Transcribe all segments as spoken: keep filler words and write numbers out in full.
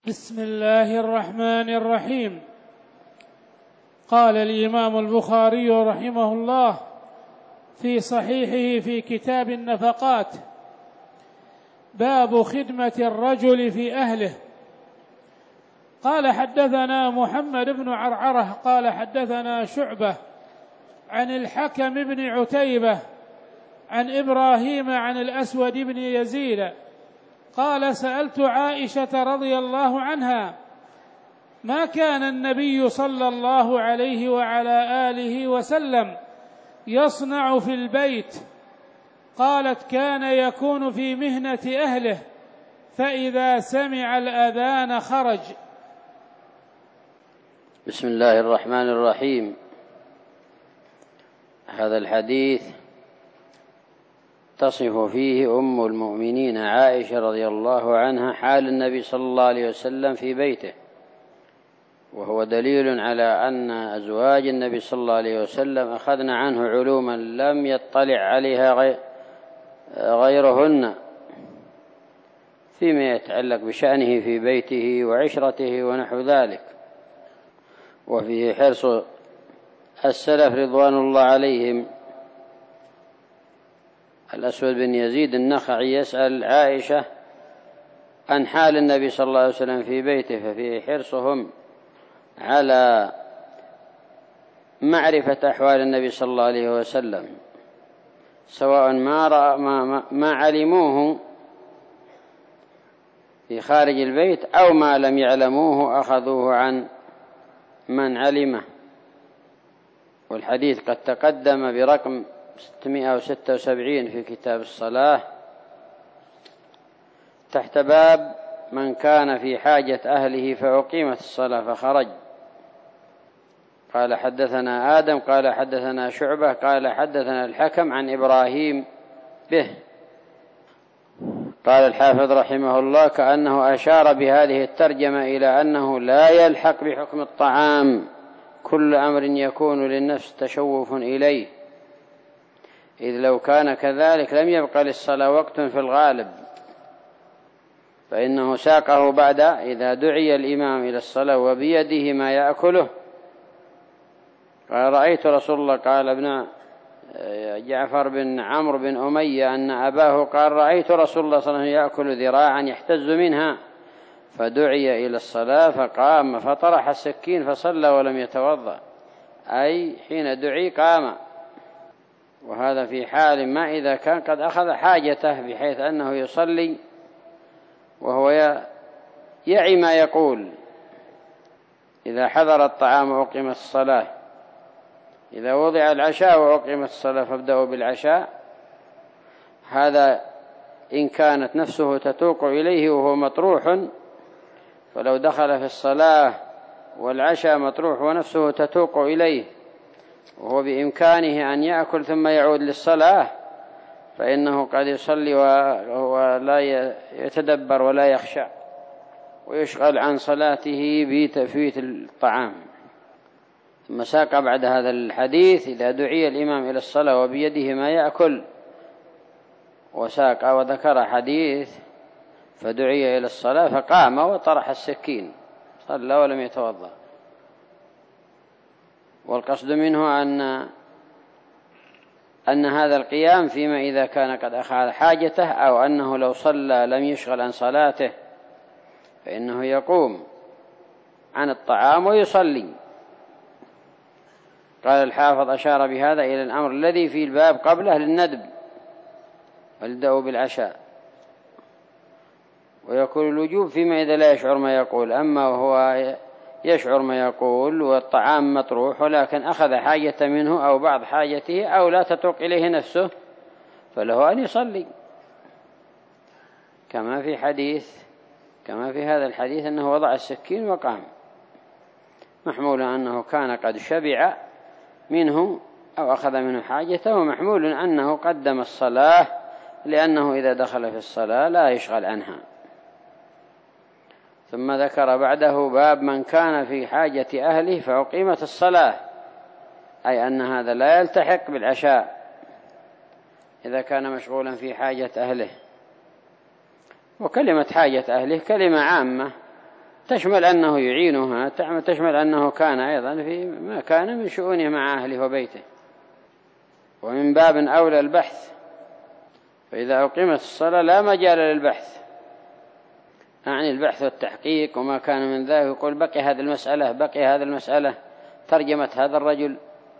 بسم الله الرحمن الرحيم. قال الإمام البخاري رحمه الله في صحيحه في كتاب النفقات: باب خدمة الرجل في أهله. قال حدثنا محمد بن عرعرة قال حدثنا شعبة عن الحكم بن عتيبة عن إبراهيم عن الأسود بن يزيد قال: سألت عائشة رضي الله عنها: ما كان النبي صلى الله عليه وعلى آله وسلم يصنع في البيت؟ قالت: كان يكون في مهنة أهله، فإذا سمع الأذان خرج. بسم الله الرحمن الرحيم. هذا الحديث تصف فيه أم المؤمنين عائشة رضي الله عنها حال النبي صلى الله عليه وسلم في بيته، وهو دليل على أن أزواج النبي صلى الله عليه وسلم أخذن عنه علوما لم يطلع عليها غيرهن فيما يتعلق بشأنه في بيته وعشرته ونحو ذلك. وفيه حرص السلف رضوان الله عليهم. الأسود بن يزيد النخعي يسأل عائشة عن حال النبي صلى الله عليه وسلم في بيته، ففيه حرصهم على معرفة أحوال النبي صلى الله عليه وسلم، سواء ما, رأى ما, ما علموه في خارج البيت أو ما لم يعلموه أخذوه عن من علمه. والحديث قد تقدم برقم ستمائة وستة وسبعين في كتاب الصلاة تحت باب من كان في حاجة أهله فأقيمت الصلاة فخرج. قال حدثنا آدم قال حدثنا شعبة قال حدثنا الحكم عن إبراهيم به. قال الحافظ رحمه الله: كأنه أشار بهذه الترجمة إلى أنه لا يلحق بحكم الطعام كل أمر يكون للنفس تشوف إليه، إذ لو كان كذلك لم يبقى للصلاة وقت في الغالب، فإنه ساقه بعد إذا دعي الإمام إلى الصلاة وبيده ما يأكله. قال: رأيت رسول الله، قال ابن جعفر بن عمرو بن أمية أن أباه قال: رأيت رسول الله صلى الله عليه وسلم يأكل ذراعا يحتز منها، فدعي إلى الصلاة فقام فطرح السكين فصلى ولم يتوضأ، أي حين دعي قام. وهذا في حال ما إذا كان قد أخذ حاجته بحيث أنه يصلي وهو يعي ما يقول. إذا حضر الطعام وأقيمت الصلاة، إذا وضع العشاء وأقيمت الصلاة فابدأوا بالعشاء، هذا إن كانت نفسه تتوق إليه وهو مطروح، فلو دخل في الصلاة والعشاء مطروح ونفسه تتوق إليه وهو بإمكانه أن يأكل ثم يعود للصلاة، فإنه قد يصلي وهو لا يتدبر ولا يخشع ويشغل عن صلاته بتفويت الطعام. ثم ساق بعد هذا الحديث: إذا دعي الإمام إلى الصلاة وبيده ما يأكل، وساق وذكر حديث فدعي إلى الصلاة فقام وطرح السكين صلى ولم يتوضأ. والقصد منه أن أن هذا القيام فيما إذا كان قد أخذ حاجته، أو أنه لو صلى لم يشغل عن صلاته فإنه يقوم عن الطعام ويصلي. قال الحافظ: أشار بهذا إلى الأمر الذي في الباب قبله للندب، ولدأوا بالعشاء، ويقول الوجوب فيما إذا لا يشعر ما يقول. أما وهو يشعر ما يقول والطعام مطروح ولكن أخذ حاجة منه أو بعض حاجته أو لا تتوق إليه نفسه، فله أن يصلي، كما في حديث كما في هذا الحديث أنه وضع السكين وقام، محمول أنه كان قد شبع منه أو أخذ منه حاجته، ومحمول أنه قدم الصلاة لأنه إذا دخل في الصلاة لا يشغل عنها. ثم ذكر بعده: باب من كان في حاجة أهله فأقيمت الصلاة، أي أن هذا لا يلتحق بالعشاء إذا كان مشغولا في حاجة أهله. وكلمة حاجة أهله كلمة عامة تشمل أنه يعينها، تشمل أنه كان أيضا في ما كان من شؤونه مع أهله وبيته. ومن باب أولى البحث، فإذا أقيمت الصلاة لا مجال للبحث عن البحث والتحقيق وما كان من ذلك، يقول بقي هذه المسألة بقي هذه المسألة ترجمة هذا الرجل،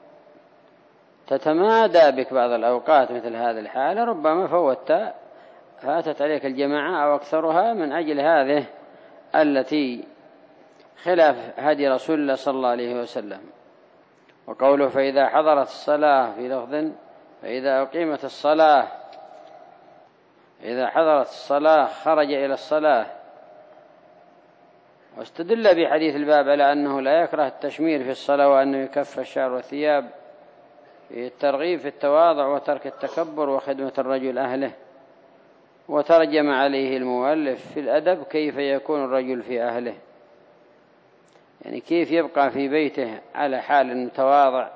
تتمادى بك بعض الأوقات مثل هذه الحالة، ربما فوتت فاتت عليك الجماعة أو أكثرها من أجل هذه التي خلاف هدي رسول الله صلى الله عليه وسلم. وقوله فإذا حضرت الصلاة في لفظ فإذا أقيمت الصلاة، إذا حضرت الصلاة خرج إلى الصلاة، واستدل بحديث الباب على أنه لا يكره التشمير في الصلاة وأنه يكف الشعر والثياب، في الترغيب في التواضع وترك التكبر وخدمة الرجل أهله. وترجم عليه المؤلف في الأدب كيف يكون الرجل في أهله، يعني كيف يبقى في بيته على حال متواضع،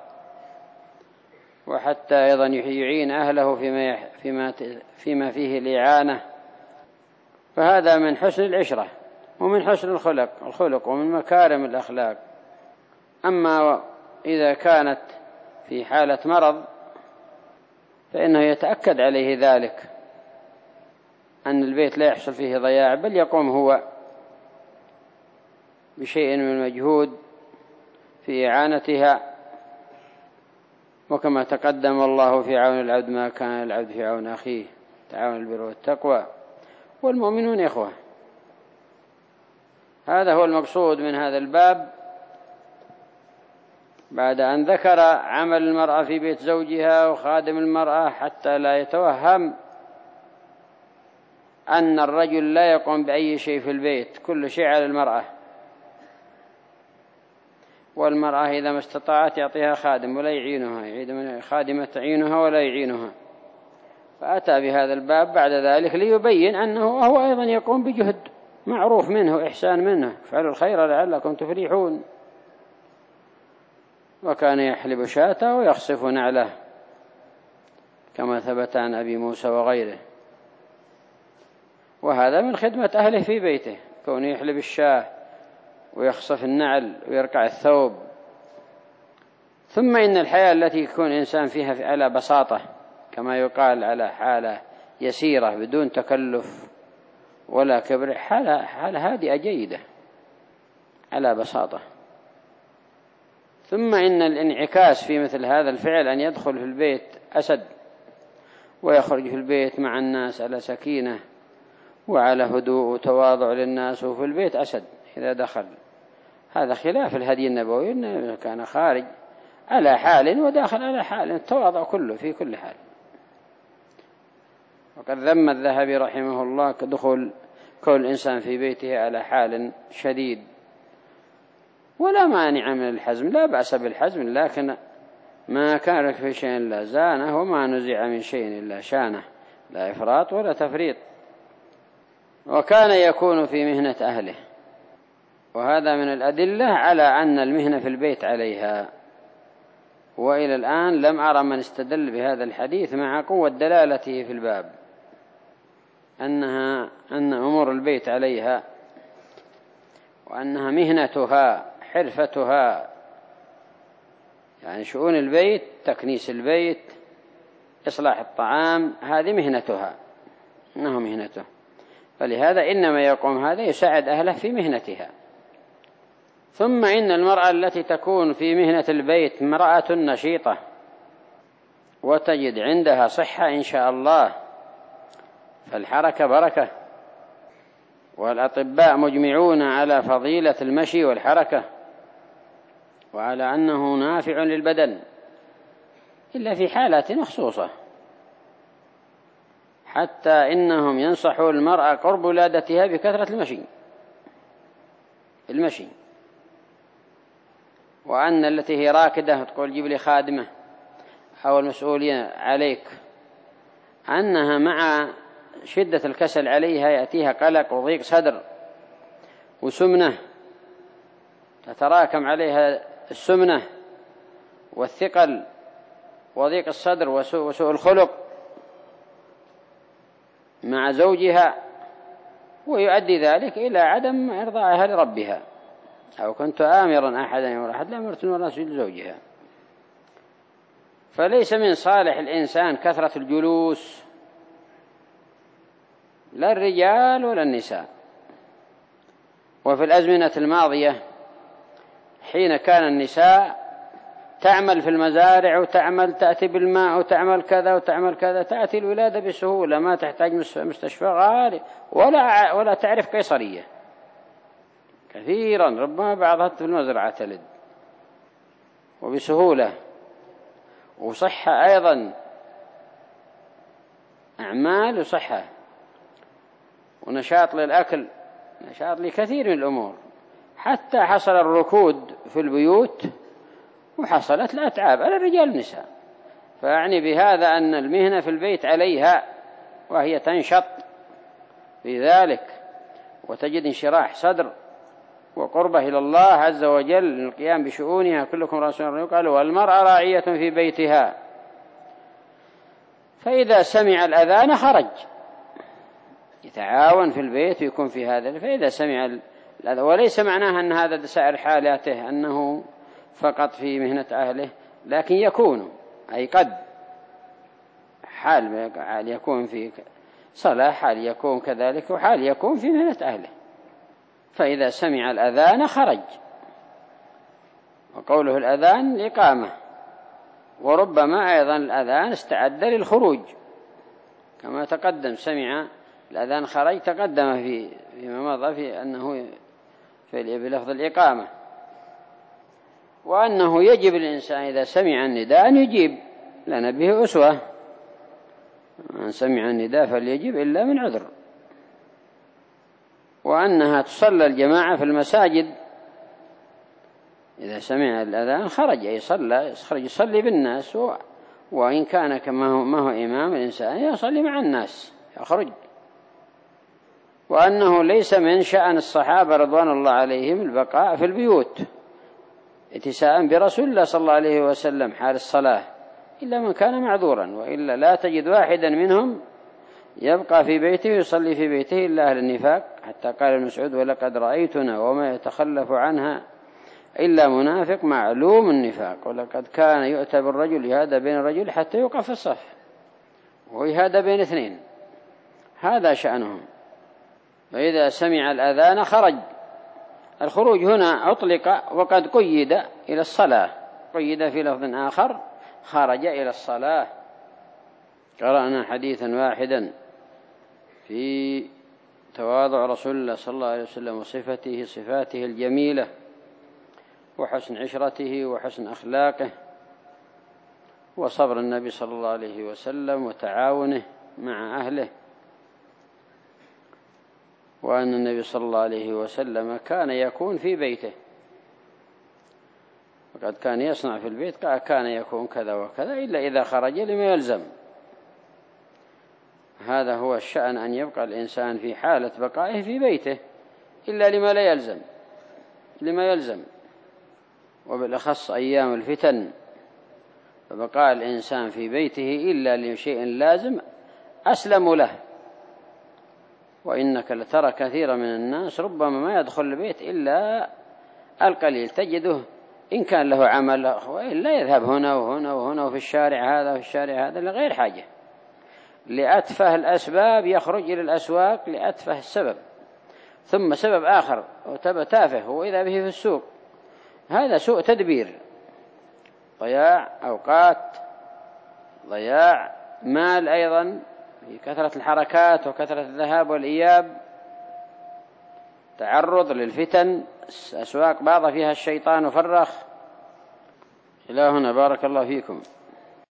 وحتى أيضا يعين أهله فيما, فيما, فيما فيه الإعانة. فهذا من حسن العشرة ومن حسن الخلق الخلق ومن مكارم الأخلاق. أما إذا كانت في حالة مرض فإنه يتأكد عليه ذلك أن البيت لا يحصل فيه ضياع، بل يقوم هو بشيء من المجهود في إعانتها. وكما تقدم الله في عون العبد ما كان العبد في عون أخيه، تعاون البر والتقوى والمؤمنون إخوة. هذا هو المقصود من هذا الباب، بعد أن ذكر عمل المرأة في بيت زوجها وخادم المرأة، حتى لا يتوهم أن الرجل لا يقوم بأي شيء في البيت، كل شيء على المرأة. والمرأة إذا ما استطاعت يعطيها خادم ولا يعينها، خادمة تعينها ولا يعينها. فأتى بهذا الباب بعد ذلك ليبين أنه هو أيضا يقوم بجهد معروف منه، إحسان منه، فعلوا الخير لعلكم تفلحون. وكان يحلب شاته ويخصف نعله كما ثبت عن أبي موسى وغيره. وهذا من خدمة أهله في بيته، كونه يحلب الشاه ويخصف النعل ويرقع الثوب. ثم إن الحياة التي يكون إنسان فيها على بساطة، كما يقال على حالة يسيرة بدون تكلف ولا كبر، حالة, حالة هادئة جيدة على بساطة. ثم إن الانعكاس في مثل هذا الفعل أن يدخل في البيت أسد ويخرج في البيت مع الناس على سكينة وعلى هدوء وتواضع للناس، وفي البيت أسد إذا دخل. هذا خلاف الهدي النبوي، إنه كان خارج على حال وداخل على حال، التواضع كله في كل حال. وقد ذم الذهبي رحمه الله كدخول كل الإنسان في بيته على حال شديد. ولا مانع من الحزم، لا بأس بالحزم، لكن ما كان في شيء إلا زانه وما نزع من شيء إلا شانه، لا إفراط ولا تفريط. وكان يكون في مهنة أهله، وهذا من الأدلة على أن المهنة في البيت عليها. وإلى الآن لم أرى من استدل بهذا الحديث مع قوة دلالته في الباب أنها أن أمور البيت عليها، وأنها مهنتها حرفتها، يعني شؤون البيت، تكنيس البيت، إصلاح الطعام، هذه مهنتها، إنه مهنته. فلهذا إنما يقوم هذا يساعد أهله في مهنتها. ثم إن المرأة التي تكون في مهنة البيت امرأة نشيطة وتجد عندها صحة إن شاء الله، فالحركة بركة. والأطباء مجمعون على فضيلة المشي والحركة وعلى أنه نافع للبدن، إلا في حالات مخصوصة، حتى إنهم ينصحوا المرأة قرب ولادتها بكثرة المشي المشي وأن التي هي راكدة تقول جيب لي خادمة أو المسؤولين عليك، أنها مع شدة الكسل عليها يأتيها قلق وضيق صدر وسمنة، تتراكم عليها السمنة والثقل وضيق الصدر وسوء, وسوء الخلق مع زوجها، ويؤدي ذلك إلى عدم إرضائها لربها. أو كنت آمرا أحدا يمر أحد لأمرت المرأة لزوجها. فليس من صالح الإنسان كثرة الجلوس، لا الرجال ولا النساء. وفي الأزمنة الماضية حين كان النساء تعمل في المزارع وتعمل تأتي بالماء وتعمل كذا وتعمل كذا، تأتي الولادة بسهولة، ما تحتاج مستشفى غالي ولا ولا تعرف قيصرية كثيرا، ربما بعضها في المزرعة تلد وبسهولة. وصحة أيضا، أعمال وصحة ونشاط للأكل، نشاط لكثير من الأمور، حتى حصل الركود في البيوت وحصلت الأتعاب على الرجال والنساء. فأعني بهذا أن المهنة في البيت عليها، وهي تنشط في ذلك وتجد انشراح صدر وقربة إلى الله عز وجل للقيام بشؤونها. كلكم راع يقال والمرأة راعية في بيتها. فإذا سمع الأذان خرج يتعاون في البيت ويكون في هذا. فإذا سمع الأذان، وليس معناها أن هذا سائر حالاته أنه فقط في مهنة أهله، لكن يكون أي قد حال يكون في صلاة، حال يكون كذلك، وحال يكون في مهنة أهله. فإذا سمع الأذان خرج. وقوله الأذان الإقامة، وربما أيضا الأذان استعد للخروج كما تقدم. سمع الأذان خرج، تقدم في فيما مضى في أنه في بلفظ الإقامة. وأنه يجب الإنسان إذا سمع النداء أن يجيب، لنا به أسوة. من سمع النداء فليجب إلا من عذر. وأنها تصلى الجماعة في المساجد. إذا سمع الأذان خرج، أي صلى، يخرج يصلي بالناس، وإن كان كما هو, ما هو إمام الإنسان يصلي مع الناس، يخرج. وأنه ليس من شأن الصحابة رضوان الله عليهم البقاء في البيوت اتساء برسول الله صلى الله عليه وسلم حال الصلاة، إلا من كان معذورا، وإلا لا تجد واحدا منهم يبقى في بيته يصلي في بيته إلا أهل النفاق. حتى قال ابن مسعود ولقد رأيتنا وما يتخلف عنها إلا منافق معلوم النفاق. ولقد كان يؤتى بالرجل يهادى بين الرجل حتى يوقف في الصف، ويهادى بين اثنين، هذا شأنهم. فإذا سمع الأذان خرج. الخروج هنا أطلق وقد قيد إلى الصلاة، قيد في لفظ آخر خرج إلى الصلاة. قرأنا حديثا واحدا في تواضع رسول الله صلى الله عليه وسلم وصفته صفاته الجميلة وحسن عشرته وحسن أخلاقه وصبر النبي صلى الله عليه وسلم وتعاونه مع أهله. وأن النبي صلى الله عليه وسلم كان يكون في بيته، وقد كان يصنع في البيت كان يكون كذا وكذا إلا إذا خرج لما يلزم. هذا هو الشأن، أن يبقى الإنسان في حالة بقائه في بيته إلا لما لا يلزم لما يلزم وبالأخص أيام الفتن، فبقاء الإنسان في بيته إلا لشيء لازم أسلم له. وإنك لترى كثيرا من الناس ربما ما يدخل البيت إلا القليل، تجده إن كان له عمل وإلا يذهب هنا وهنا وهنا وفي الشارع هذا وفي الشارع هذا لغير حاجة، لأتفه الأسباب يخرج إلى الأسواق لأتفه السبب، ثم سبب آخر وتبى تافه وإذا به في السوق. هذا سوء تدبير، ضياع أوقات، ضياع مال أيضا في كثرة الحركات وكثرة الذهاب والإياب، تعرض للفتن، أسواق بعض فيها الشيطان وفرخ. إلى هنا بارك الله فيكم.